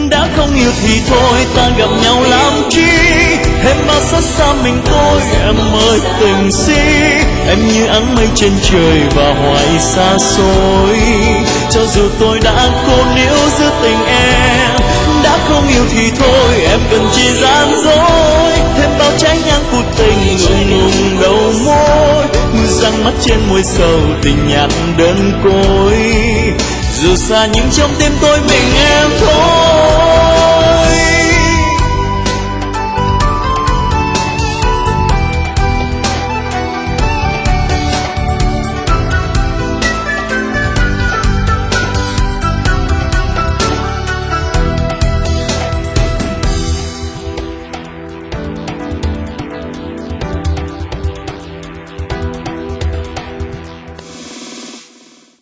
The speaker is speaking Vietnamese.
Đã không yêu thì thôi ta gặp nhau làm chi, em bao xa xa mình tôi em ơi tình si. Em như áng mây trên trời và hoài xa xôi, cho dù tôi đã khôn níu giữ tình em. Đã không yêu thì thôi em cần chi gian dối, thêm bao trái ngang cuộc tình ngượng ngùng đầu môi. Răng mắt trên môi sầu tình nhạt đơn côi, dù xa nhưng trong tim tôi mình em thôi.